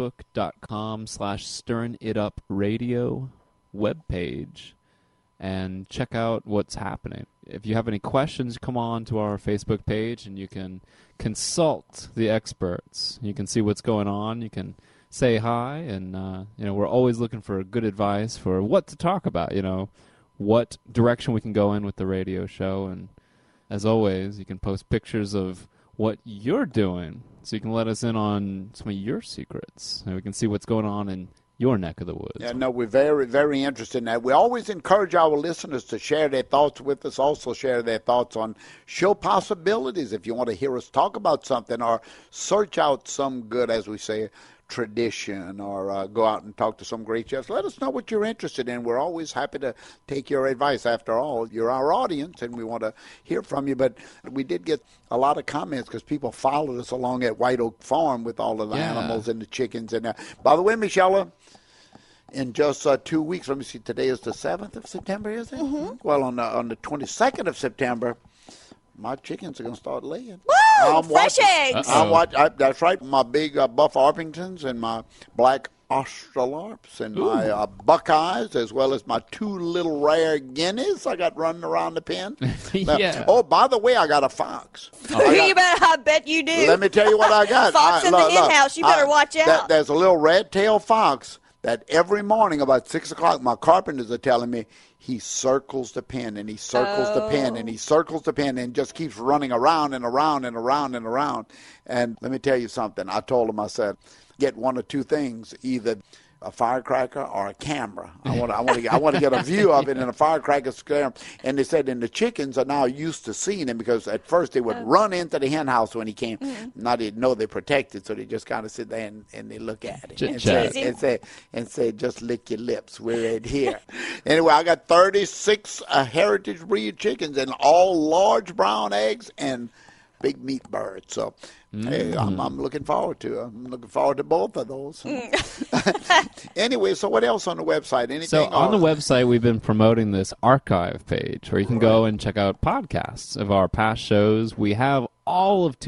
facebook.com/stirringitupradio webpage and check out what's happening. If you have any questions, come on to our Facebook page and you can consult the experts. You can see what's going on. You can say hi, and we're always looking for good advice for what to talk about, what direction we can go in with the radio show. And as always, you can post pictures of what you're doing so you can let us in on some of your secrets, and we can see what's going on in your neck of the woods. Yeah, no, we're very, very interested in that. We always encourage our listeners to share their thoughts with us, also share their thoughts on show possibilities if you want to hear us talk about something or search out some good, as we say, tradition, or go out and talk to some great chefs. Let us know what you're interested in. We're always happy to take your advice. After all, you're our audience, and we want to hear from you. But we did get a lot of comments because people followed us along at White Oak Farm with all of the animals and the chickens. And by the way, Michelle, in just 2 weeks, let me see, today is the 7th of September, is it? Mm-hmm. Well, on the 22nd of September, my chickens are going to start laying. Woo! Fresh eggs! That's right. My big Buff Orpingtons and my black Australorps and my Buckeyes, as well as my 2 little rare guineas I got running around the pen. Yeah. Oh, by the way, I got a fox. I bet you do. Let me tell you what I got. Fox in the hen house. You better watch out. There's a little red-tailed fox that every morning about 6 o'clock, my carpenters are telling me, he circles the pen and he circles the pen and he circles the pen and just keeps running around and around and around and around. And let me tell you something. I told him, I said, get one of 2 things, either a firecracker or a camera. I want to get a view of it in a firecracker scare. And they said, and the chickens are now used to seeing him, because at first they would run into the hen house when he came. Now they know they're protected, so they just kind of sit there and they look at it and say, just lick your lips. We're in here. Anyway, I got 36 heritage breed chickens, and all large brown eggs and big meat birds. So hey, I'm looking forward to it. I'm looking forward to both of those. Anyway, so what else on the website? Anything? So on the website, we've been promoting this archive page where you can go and check out podcasts of our past shows. We have all of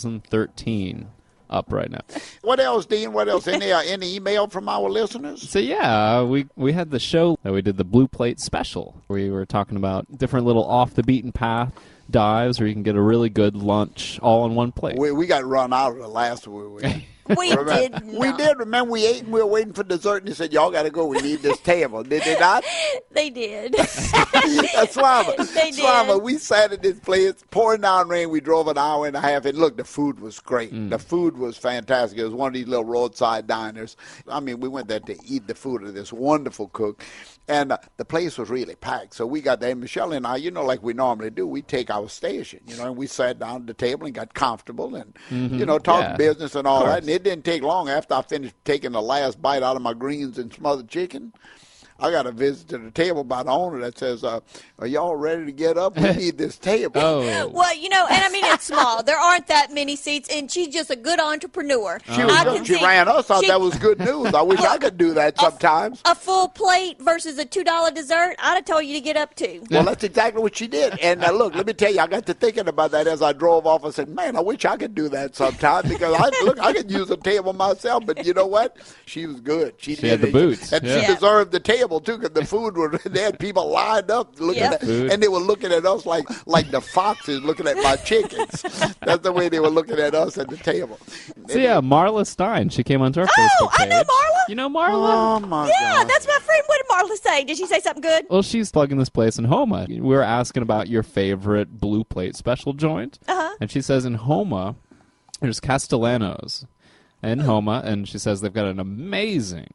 2013 up right now. What else, Dean? What else? Any email from our listeners? So yeah, we had the show that we did, the Blue Plate Special. We were talking about different little off the beaten path dives where you can get a really good lunch all on one plate. We got run out of the last week. We did not. We did. Remember, we ate and we were waiting for dessert, and they said, y'all got to go. We need this table. Did they not? They did. That's Swama. They did. Swama, we sat at this place, pouring down rain. We drove an hour and a half, and look, the food was great. The food was fantastic. It was one of these little roadside diners. I mean, we went there to eat the food of this wonderful cook. And the place was really packed. So we got there. Michelle and I, like we normally do, we take our station, and we sat down at the table and got comfortable and, talked business and all that. And it didn't take long after I finished taking the last bite out of my greens and smothered chicken. I got a visit to the table by the owner that says, are y'all ready to get up? We need this table. Well, and I mean, it's small. There aren't that many seats, and she's just a good entrepreneur. She ran us out. That was good news. I wish I could do that sometimes. A full plate versus a $2 dessert, I'd have told you to get up to. Well, that's exactly what she did. And look, let me tell you, I got to thinking about that as I drove off. I said, man, I wish I could do that sometime, because I could use a table myself. But you know what? She was good. She had the boots. And she deserved the table too, because the food was, they had people lined up looking at, and they were looking at us like the foxes looking at my chickens. That's the way they were looking at us at the table. So yeah, Marla Stein, she came onto our Facebook page. I know Marla. You know Marla? Oh my God. God. That's my friend. What did Marla say? Did she say something good? Well, she's plugging this place in Homa. We were asking about your favorite Blue Plate Special joint, and she says in Homa, there's Castellanos in Homa, and she says they've got an amazing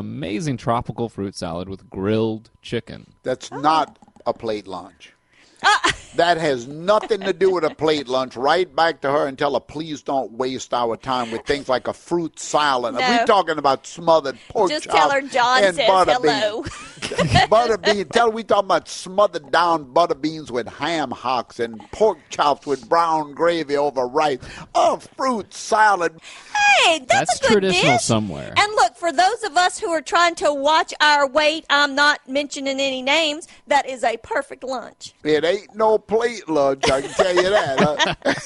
tropical fruit salad with grilled chicken. That's not a plate lunch. That has nothing to do with a plate lunch. Right back to her and tell her, please don't waste our time with things like a fruit salad. No. We're talking about smothered pork chops. Just tell her John and says hello. Butter beans. Tell her we talking about smothered down butter beans with ham hocks and pork chops with brown gravy over rice. A fruit salad. Hey, that's a good traditional dish. Somewhere. And look, for those of us who are trying to watch our weight, I'm not mentioning any names, that is a perfect lunch. It ain't no plate lunch, I can tell you that.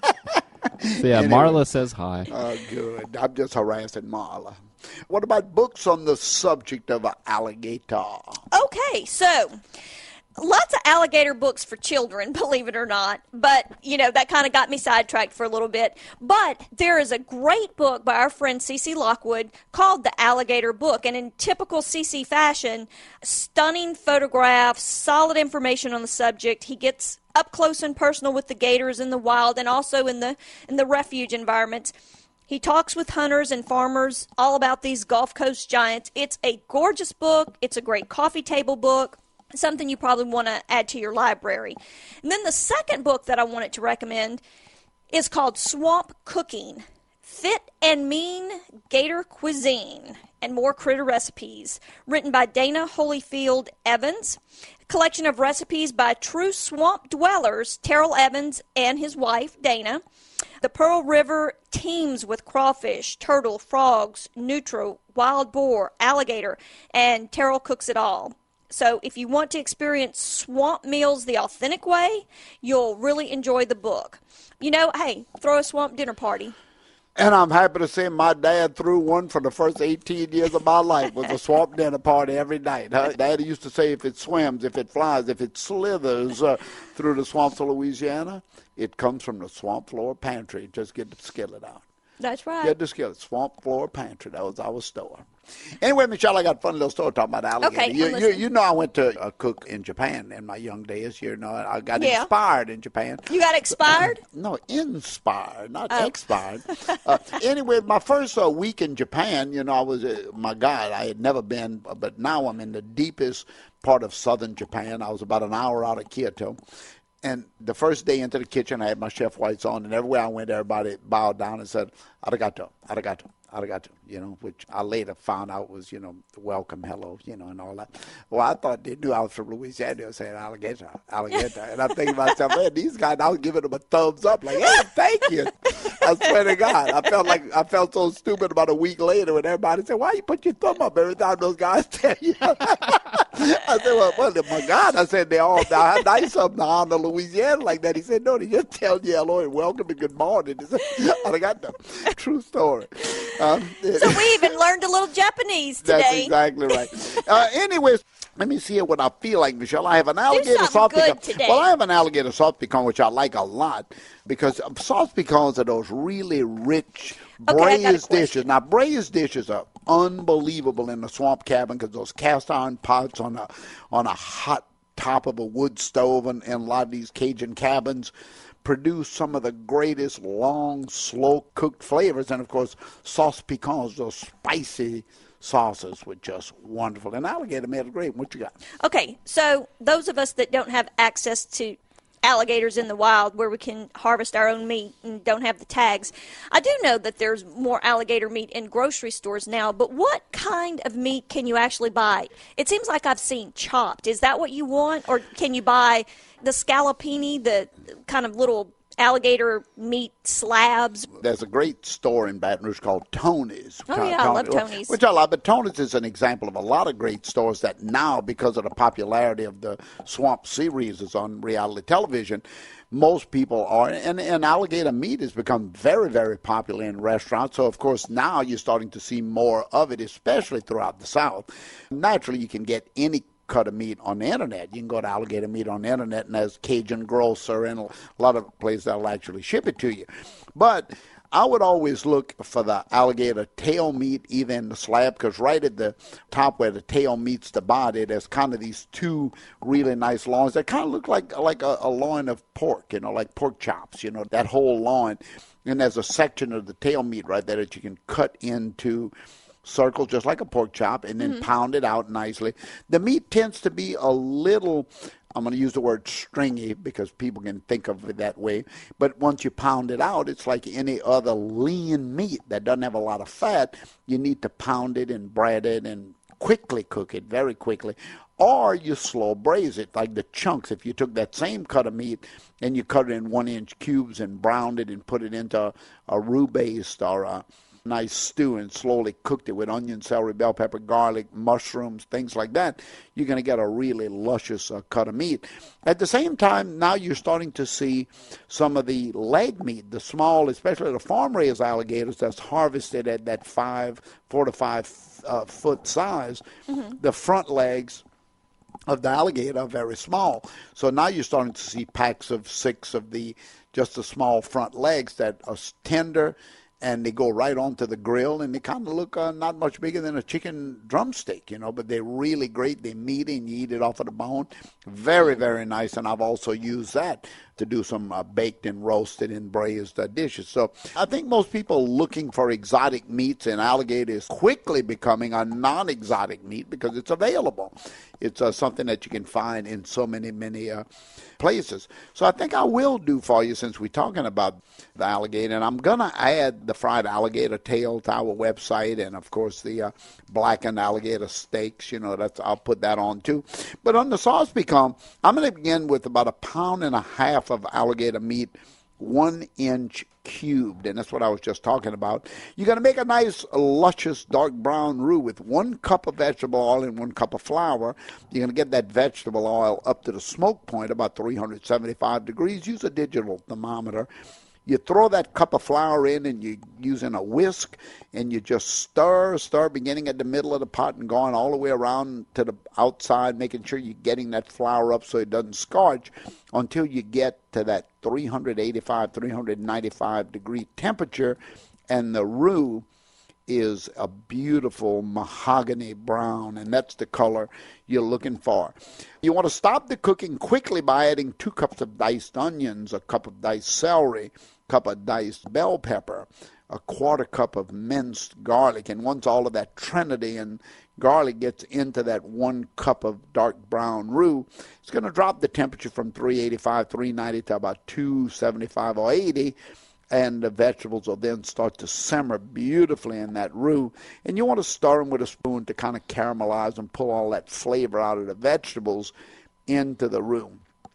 So yeah, anyway, Marla says hi. Oh, good. I'm just harassing Marla. What about books on the subject of an alligator? Okay, so lots of alligator books for children, believe it or not. But, that kind of got me sidetracked for a little bit. But there is a great book by our friend CeCe Lockwood called The Alligator Book. And in typical CeCe fashion, stunning photographs, solid information on the subject. He gets up close and personal with the gators in the wild and also in the refuge environments. He talks with hunters and farmers all about these Gulf Coast giants. It's a gorgeous book. It's a great coffee table book. Something you probably want to add to your library. And then the second book that I wanted to recommend is called Swamp Cooking, Fit and Mean Gator Cuisine and More Critter Recipes, written by Dana Holyfield Evans. A collection of recipes by true swamp dwellers, Terrell Evans and his wife, Dana. The Pearl River teems with crawfish, turtle, frogs, nutria, wild boar, alligator, and Terrell cooks it all. So if you want to experience swamp meals the authentic way, you'll really enjoy the book. Hey, throw a swamp dinner party. And I'm happy to say my dad threw one for the first 18 years of my life. Was a swamp dinner party every night. Daddy used to say if it swims, if it flies, if it slithers through the swamps of Louisiana, it comes from the swamp floor pantry. Just get the skillet out. That's right. Get the skillet. Swamp floor pantry. That was our store. Anyway, Michelle, I got a funny little story talking about alligator. Okay, you know I went to a cook in Japan in my young days. You know, I got inspired in Japan. You got expired? No, inspired, not expired. Anyway, my first week in Japan, you know, I was, my God, I had never been, but now I'm in the deepest part of southern Japan. I was about an hour out of Kyoto. And the first day into the kitchen, I had my chef whites on, and everywhere I went, everybody bowed down and said, arigato, arigato, arigato, you know, which I later found out was, you know, welcome, hello, you know, and all that. Well, I thought they knew I was from Louisiana. They were saying alligator, alligator. And I'm thinking to myself, man, these guys, I was giving them a thumbs up, like, hey, thank you. I swear to God, I felt so stupid about a week later when everybody said, why you put your thumb up every time those guys tell you? I said, well, my God. I said, they all nice of them to honor Louisiana like that. He said, no, they just tell you hello and welcome and good morning. He said, I got them. True story. So we even learned a little Japanese today. That's exactly right. Anyways, let me see what I feel like, Michelle. I have an alligator soft pecan. Today. Well, I have an alligator soft pecan, which I like a lot because soft pecans are those really rich braised dishes. Now, braised dishes are unbelievable in the swamp cabin because those cast iron pots on a hot top of a wood stove and a lot of these Cajun cabins produce some of the greatest long, slow-cooked flavors. And, of course, sauce pecans, those spicy sauces were just wonderful. And alligator made it great. What you got? Okay, so those of us that don't have access to alligators in the wild where we can harvest our own meat and don't have the tags, I do know that there's more alligator meat in grocery stores now, but what kind of meat can you actually buy? It seems like I've seen chopped. Is that what you want? Or can you buy the scallopini, the kind of little alligator meat slabs? There's a great store in Baton Rouge called Tony's. Oh, yeah, I love Tony's. Which I love, but Tony's is an example of a lot of great stores that now, because of the popularity of the Swamp series is on reality television, most people are, and alligator meat has become very, very popular in restaurants. So, of course, now you're starting to see more of it, especially throughout the South. Naturally, you can get any cut of meat on the internet. You can go to Alligator Meat on the internet, and there's Cajun Grocer and a lot of places that will actually ship it to you. But I would always look for the alligator tail meat, either in the slab, because right at the top where the tail meets the body, there's kind of these two really nice loins that kind of look like a loin of pork, you know, like pork chops, you know, that whole loin. And there's a section of the tail meat right there that you can cut into circles just like a pork chop and then pound it out nicely. The meat tends to be a little, I'm going to use the word stringy because people can think of it that way, but once you pound it out, it's like any other lean meat that doesn't have a lot of fat. You need to pound it and bread it and quickly cook it, very quickly. Or you slow braise it, like the chunks. If you took that same cut of meat and you cut it in 1-inch cubes and browned it and put it into a roux-based or a nice stew and slowly cooked it with onion, celery, bell pepper, garlic, mushrooms, things like that, you're going to get a really luscious cut of meat. At the same time, now you're starting to see some of the leg meat, the small, especially the farm-raised alligators that's harvested at that 4 to 5 foot size. The front legs of the alligator are very small. So now you're starting to see packs of 6 of just the small front legs that are tender, and they go right onto the grill, and they kind of look not much bigger than a chicken drumstick, you know, but they're really great. They're meaty, and you eat it off of the bone. Very, very nice, and I've also used that to do some baked and roasted and braised dishes. So I think most people looking for exotic meats, and alligator is quickly becoming a non-exotic meat because it's available. It's something that you can find in so many places. So I think I will do for you, since we're talking about the alligator, and I'm going to add the fried alligator tail to our website, and of course the blackened alligator steaks, you know, I'll put that on too. But on the sauce pecan, I'm going to begin with about 1.5 pounds of alligator meat, 1-inch cubed, and that's what I was just talking about. You're going to make a nice, luscious, dark brown roux with 1 cup of vegetable oil and 1 cup of flour. You're going to get that vegetable oil up to the smoke point, about 375 degrees. Use a digital thermometer. You throw that cup of flour in, and you're using a whisk, and you just stir, beginning at the middle of the pot and going all the way around to the outside, making sure you're getting that flour up so it doesn't scorch until you get to that 385, 395 degree temperature, and the roux is a beautiful mahogany brown, and that's the color you're looking for. You want to stop the cooking quickly by adding 2 cups of diced onions, a cup of diced celery, a cup of diced bell pepper, a 1/4 cup of minced garlic, and once all of that trinity and garlic gets into that 1 cup of dark brown roux, it's going to drop the temperature from 385, 390 to about 275 or 80, and the vegetables will then start to simmer beautifully in that roux. And you want to stir them with a spoon to kind of caramelize and pull all that flavor out of the vegetables into the roux.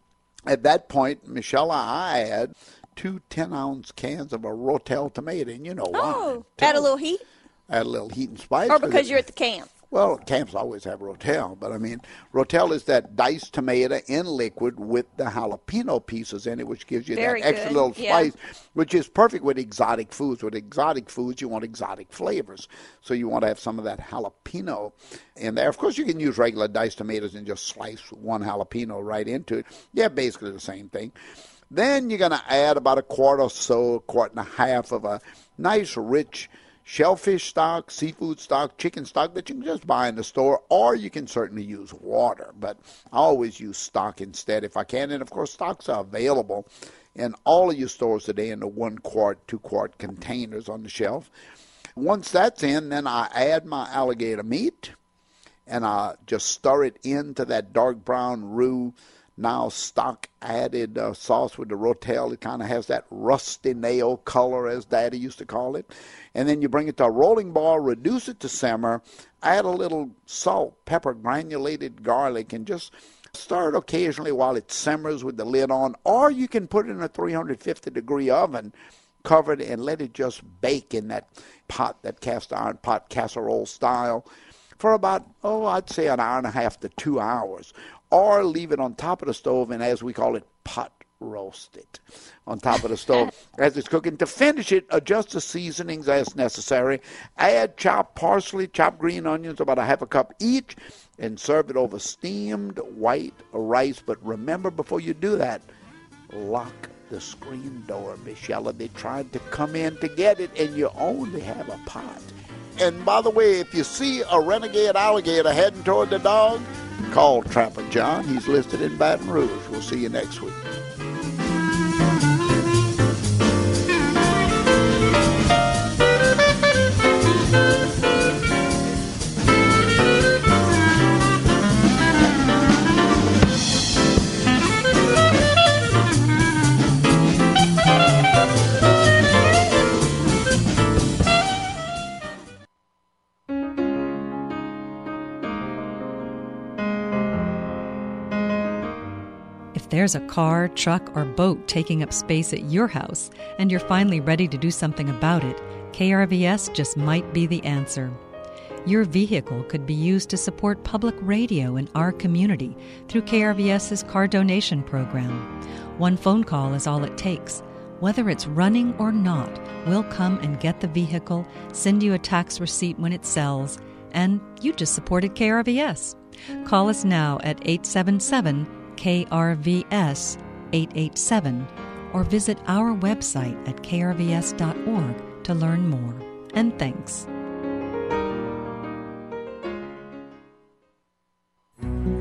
At that point, Michelle, I add 2 10-ounce cans of a Rotel tomato, and you know why. Oh, add a little heat? Add a little heat and spice. Or because you're at the camp? Well, camps always have Rotel, but I mean, Rotel is that diced tomato in liquid with the jalapeno pieces in it, which gives you Very that extra good. little spice, Yeah. which is perfect with exotic foods. With exotic foods, you want exotic flavors. So you want to have some of that jalapeno in there. Of course, you can use regular diced tomatoes and just slice 1 jalapeno right into it. Yeah, basically the same thing. Then you're going to add about 1/4 or so, 1/4 of a nice, rich shellfish stock, seafood stock, chicken stock that you can just buy in the store, or you can certainly use water. But I always use stock instead if I can. And, of course, stocks are available in all of your stores today in the 1 quart, 2 quart containers on the shelf. Once that's in, then I add my alligator meat, and I just stir it into that dark brown roux. Now stock added sauce with the Rotel. It kind of has that rusty nail color, as Daddy used to call it. And then you bring it to a rolling boil, reduce it to simmer, add a little salt, pepper, granulated garlic, and just stir it occasionally while it simmers with the lid on. Or you can put it in a 350-degree oven, cover it, and let it just bake in that pot, that cast iron pot, casserole style, for about, I'd say 1.5 to 2 hours. Or leave it on top of the stove and, as we call it, pot roast it on top of the stove as it's cooking. To finish it, adjust the seasonings as necessary. Add chopped parsley, chopped green onions, about 1/2 cup each, and serve it over steamed white rice. But remember, before you do that, lock the screen door, Michelle. They tried to come in to get it, and you only have a pot. And by the way, if you see a renegade alligator heading toward the dog, call Trapper John. He's listed in Baton Rouge. We'll see you next week. If there's a car, truck, or boat taking up space at your house and you're finally ready to do something about it, KRVS just might be the answer. Your vehicle could be used to support public radio in our community through KRVS's car donation program. One phone call is all it takes. Whether it's running or not, we'll come and get the vehicle, send you a tax receipt when it sells, and you just supported KRVS. Call us now at 877-KRVS 887 or visit our website at krvs.org to learn more. And thanks.